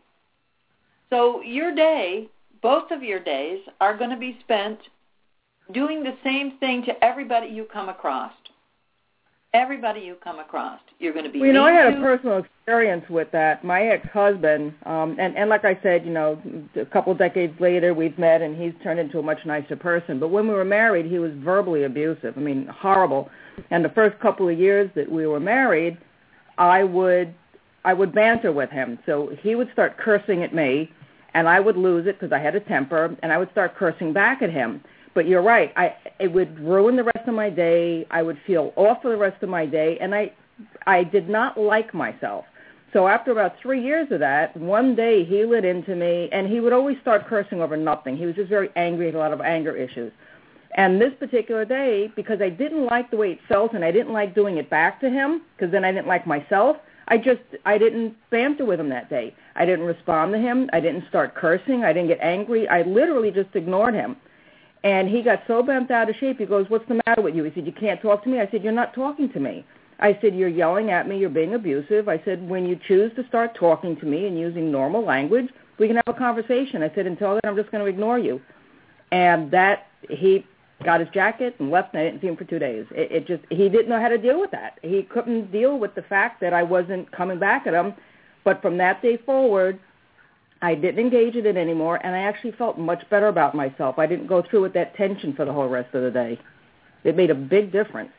So your day, both of your days, are going to be spent doing the same thing to everybody you come across. Everybody you come across, you're going to be. Well, you know, I had to. a personal experience with that. My ex-husband, um, and, and like I said, you know, a couple decades later, we've met, and he's turned into a much nicer person. But when we were married, he was verbally abusive. I mean, horrible. And the first couple of years that we were married, I would, I would banter with him. So he would start cursing at me, and I would lose it because I had a temper, and I would start cursing back at him. But you're right. I it would ruin the rest of my day. I would feel off for the rest of my day, and I I did not like myself. So after about three years of that, one day he lit into me, and he would always start cursing over nothing. He was just very angry, had a lot of anger issues. And this particular day, because I didn't like the way it felt, and I didn't like doing it back to him, because then I didn't like myself, I just, I didn't banter with him that day. I didn't respond to him. I didn't start cursing. I didn't get angry. I literally just ignored him. And he got so bent out of shape, he goes, "What's the matter with you?" He said, "You can't talk to me." I said, "You're not talking to me." I said, "You're yelling at me. You're being abusive." I said, "When you choose to start talking to me and using normal language, we can have a conversation." I said, "Until then, I'm just going to ignore you." And that, he got his jacket and left, and I didn't see him for two days. It, it just, he didn't know how to deal with that. He couldn't deal with the fact that I wasn't coming back at him. But from that day forward, I didn't engage in it anymore, and I actually felt much better about myself. I didn't go through with that tension for the whole rest of the day. It made a big difference.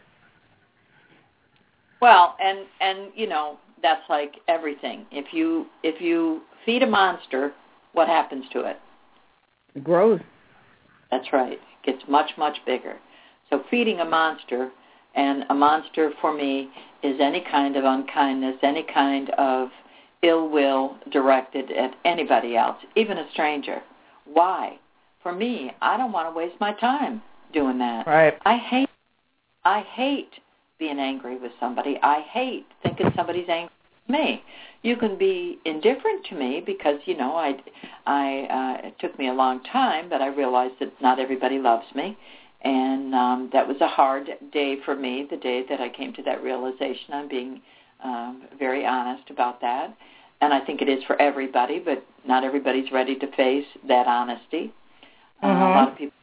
Well, and and you know, that's like everything. If you if you feed a monster, what happens to it? It grows. That's right. It gets much, much bigger. So feeding a monster, and a monster for me is any kind of unkindness, any kind of ill will directed at anybody else, even a stranger. Why? For me, I don't want to waste my time doing that. Right. I hate I hate being angry with somebody. I hate thinking somebody's angry with me. You can be indifferent to me because, you know, I, I uh, it took me a long time, but I realized that not everybody loves me. And um, that was a hard day for me, the day that I came to that realization. I'm being um, very honest about that. And I think it is for everybody, but not everybody's ready to face that honesty. Uh, mm-hmm. A lot of people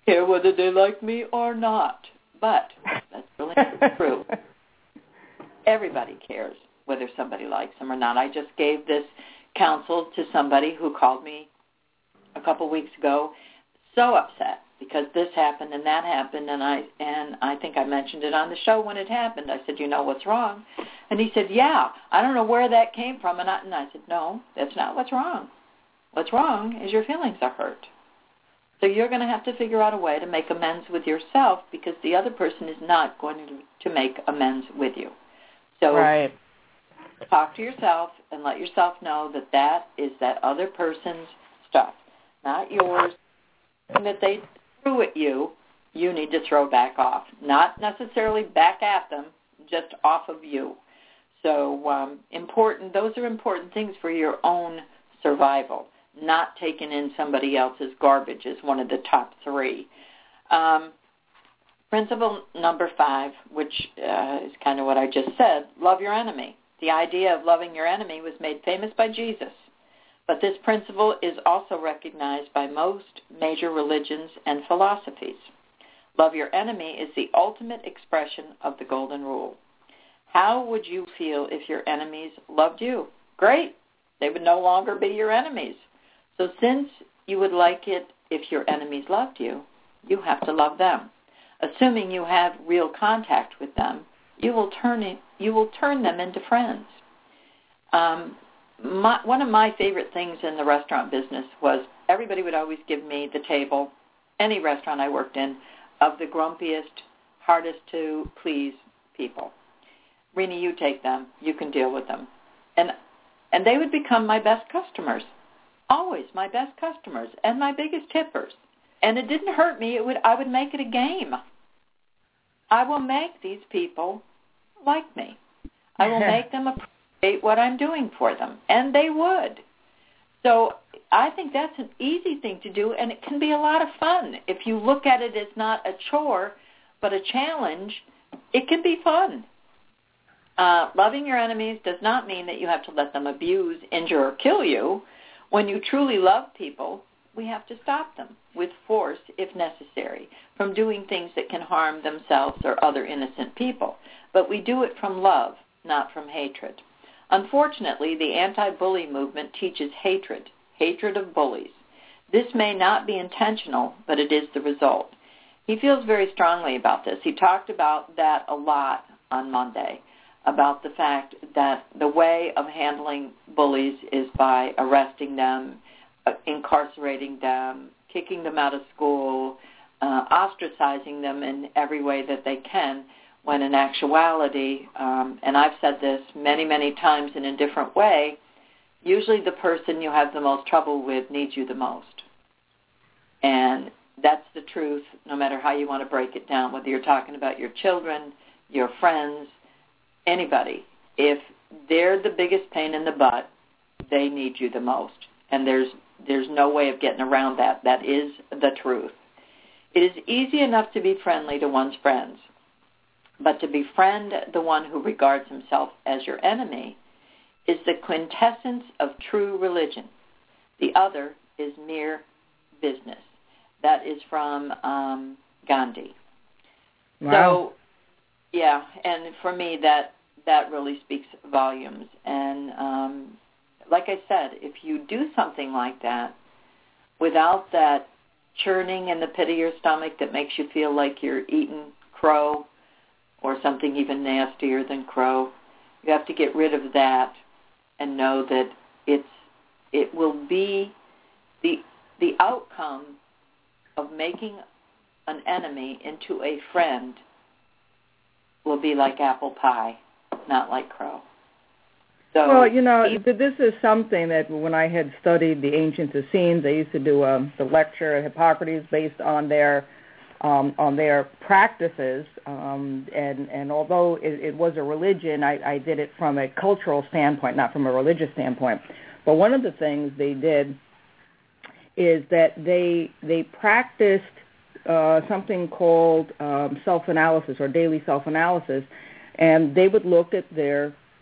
care whether they like me or not. But that's really not true. Everybody cares whether somebody likes them or not. I just gave this counsel to somebody who called me a couple weeks ago, so upset because this happened and that happened, and I and I think I mentioned it on the show when it happened. I said, you know what's wrong? And he said, yeah, I don't know where that came from. And I, and I said, no, that's not what's wrong. What's wrong is your feelings are hurt. So you're going to have to figure out a way to make amends with yourself because the other person is not going to, to make amends with you. So right. Talk to yourself and let yourself know that that is that other person's stuff, not yours, and that they threw at you, you need to throw back off. Not necessarily back at them, just off of you. So um, important. Those are important things for your own survival. Not taking in somebody else's garbage is one of the top three. Um, principle number five, which uh, is kind of what I just said, love your enemy. The idea of loving your enemy was made famous by Jesus. But this principle is also recognized by most major religions and philosophies. Love your enemy is the ultimate expression of the golden rule. How would you feel if your enemies loved you? Great. They would no longer be your enemies. So since you would like it if your enemies loved you, you have to love them. Assuming you have real contact with them, you will turn it, you will turn them into friends. Um, my, one of my favorite things in the restaurant business was everybody would always give me the table, any restaurant I worked in, of the grumpiest, hardest to please people. Rena, you take them. You can deal with them. And and they would become my best customers. Always my best customers and my biggest tippers. And it didn't hurt me. It would I would make it a game. I will make these people like me. I will make them appreciate what I'm doing for them. And they would. So I think that's an easy thing to do, and it can be a lot of fun. If you look at it as not a chore, but a challenge, it can be fun. Uh, loving your enemies does not mean that you have to let them abuse, injure, or kill you. When you truly love people, we have to stop them with force, if necessary, from doing things that can harm themselves or other innocent people. But we do it from love, not from hatred. Unfortunately, the anti-bully movement teaches hatred, hatred of bullies. This may not be intentional, but it is the result. He feels very strongly about this. He talked about that a lot on Monday, about the fact that the way of handling bullies is by arresting them, incarcerating them, kicking them out of school, uh, ostracizing them in every way that they can, when in actuality, um, and I've said this many, many times in a different way, usually the person you have the most trouble with needs you the most. And that's the truth, no matter how you want to break it down, whether you're talking about your children, your friends, anybody. If they're the biggest pain in the butt, they need you the most. And there's there's no way of getting around that. That is the truth. It is easy enough to be friendly to one's friends, but to befriend the one who regards himself as your enemy is the quintessence of true religion. The other is mere business. That is from um, Gandhi. Wow. So, yeah, and for me, that that really speaks volumes. And um, like I said, if you do something like that without that churning in the pit of your stomach that makes you feel like you're eating crow or something even nastier than crow, you have to get rid of that and know that it's it will be the the outcome of making an enemy into a friend will be like apple pie, not like crow. So, well, you know, this is something that when I had studied the ancient Essenes, I used to do um, the lecture at Hippocrates based on their um, on their practices. Um, and, and although it, it was a religion, I, I did it from a cultural standpoint, not from a religious standpoint. But one of the things they did is that they they practiced uh, something called um, self-analysis or daily self-analysis, and they would look at their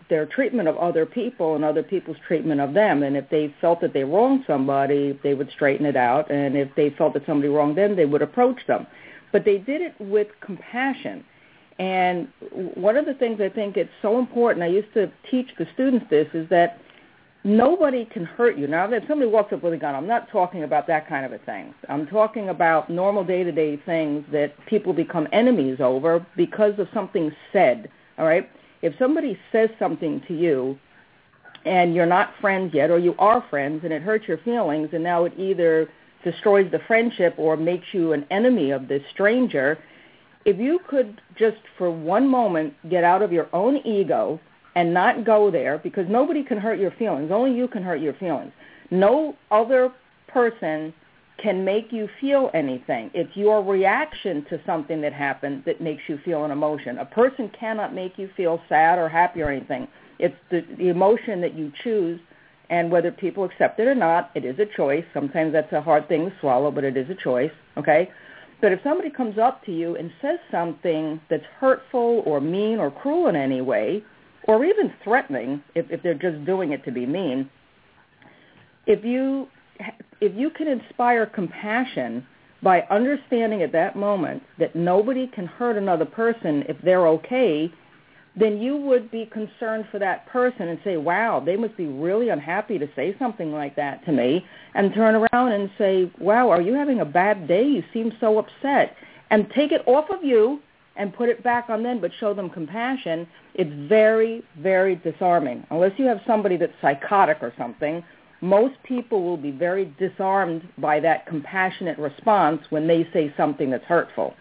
their treatment of other people and other people's treatment of them. And if they felt that they wronged somebody, they would straighten it out. And if they felt that somebody wronged them, they would approach them. But they did it with compassion. And one of the things I think it's so important, I used to teach the students this, is that nobody can hurt you. Now, if somebody walks up with a gun, I'm not talking about that kind of a thing. I'm talking about normal day-to-day things that people become enemies over because of something said, all right? If somebody says something to you and you're not friends yet, or you are friends and it hurts your feelings, and now it either destroys the friendship or makes you an enemy of this stranger, if you could just for one moment get out of your own ego and not go there, because nobody can hurt your feelings. Only you can hurt your feelings. No other person can make you feel anything. It's your reaction to something that happened that makes you feel an emotion. A person cannot make you feel sad or happy or anything. It's the, the emotion that you choose, and whether people accept it or not, it is a choice. Sometimes that's a hard thing to swallow, but it is a choice, okay? But if somebody comes up to you and says something that's hurtful or mean or cruel in any way, or even threatening, if, if they're just doing it to be mean, if you if you can inspire compassion by understanding at that moment that nobody can hurt another person if they're okay, then you would be concerned for that person and say, wow, they must be really unhappy to say something like that to me, and turn around and say, wow, are you having a bad day? You seem so upset. And take it off of you and put it back on them, but show them compassion. It's very, very disarming. Unless you have somebody that's psychotic or something, most people will be very disarmed by that compassionate response when they say something that's hurtful.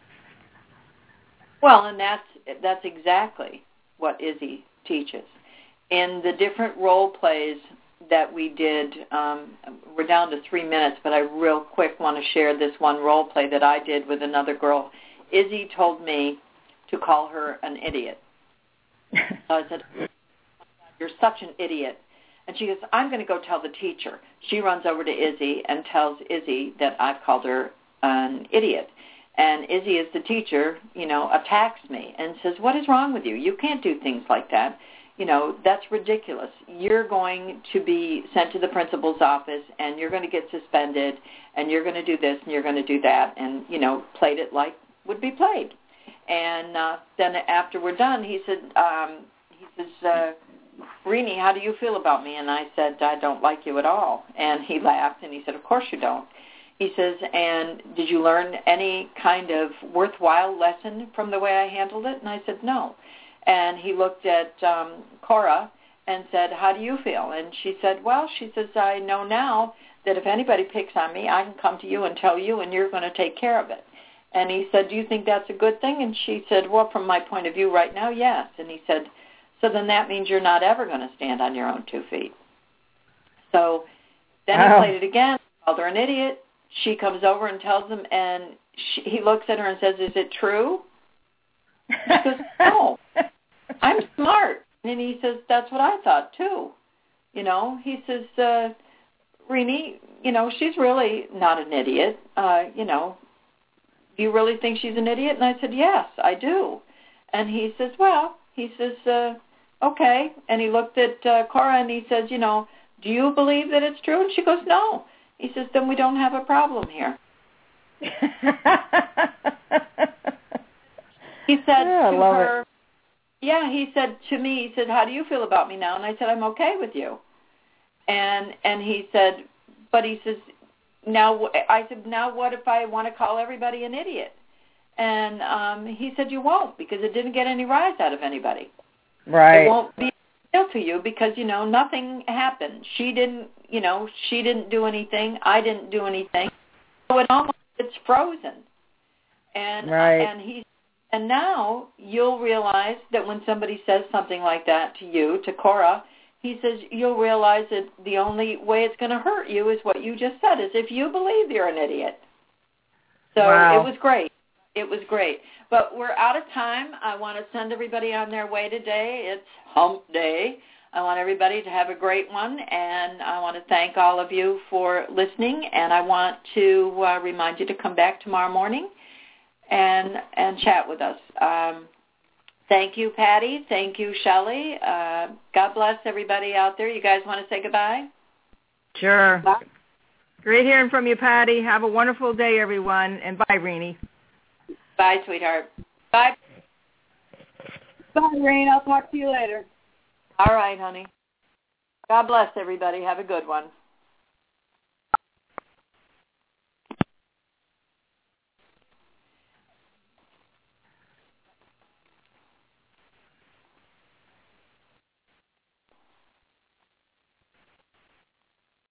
Well, and that's that's exactly what Izzy teaches. In the different role plays that we did, um, we're down to three minutes, but I real quick want to share this one role play that I did with another girl. Izzy told me to call her an idiot. So I said, you're such an idiot. And she goes, I'm going to go tell the teacher. She runs over to Izzy and tells Izzy that I've called her an idiot. And Izzy, as the teacher, you know, attacks me and says, what is wrong with you? You can't do things like that. You know, that's ridiculous. You're going to be sent to the principal's office, and you're going to get suspended, and you're going to do this, and you're going to do that, and, you know, played it like would be played. And uh, then after we're done, he said, um, he says, uh, Rini, how do you feel about me? And I said, I don't like you at all. And he laughed, and he said, of course you don't. He says, and did you learn any kind of worthwhile lesson from the way I handled it? And I said, no. And he looked at um, Cora and said, how do you feel? And she said, well, she says, I know now that if anybody picks on me, I can come to you and tell you, and you're going to take care of it. And he said, do you think that's a good thing? And she said, well, from my point of view right now, yes. And he said, so then that means you're not ever going to stand on your own two feet. So then wow. He played it again, called her an idiot. She comes over and tells him, and she, he looks at her and says, is it true? She goes, no, I'm smart. And he says, that's what I thought, too. You know, he says, uh, Rini, you know, she's really not an idiot. Uh, you know, do you really think she's an idiot? And I said, yes, I do. And he says, well, he says, uh, okay. And he looked at uh, Cora and he says, you know, do you believe that it's true? And she goes, no. He says, then we don't have a problem here. He said yeah, to I love her, it. yeah, he said to me, he said, how do you feel about me now? And I said, I'm okay with you. And and he said, but he says, now, I said, now what if I want to call everybody an idiot? And um, he said, you won't, because it didn't get any rise out of anybody. Right. It won't be real to you because, you know, nothing happened. She didn't, you know, she didn't do anything. I didn't do anything. So it almost, it's frozen. And right. and he and now you'll realize that when somebody says something like that to you, to Cora, he says you'll realize that the only way it's going to hurt you is what you just said, is if you believe you're an idiot. So wow. It was great. It was great. But we're out of time. I want to send everybody on their way today. It's hump day. I want everybody to have a great one, and I want to thank all of you for listening, and I want to uh, remind you to come back tomorrow morning and and chat with us. Um, Thank you, Patty. Thank you, Shelley. Uh, God bless everybody out there. You guys want to say goodbye? Sure. Bye. Great hearing from you, Patty. Have a wonderful day, everyone. And bye, Renee. Bye, sweetheart. Bye. Bye, Rain. I'll talk to you later. All right, honey. God bless everybody. Have a good one.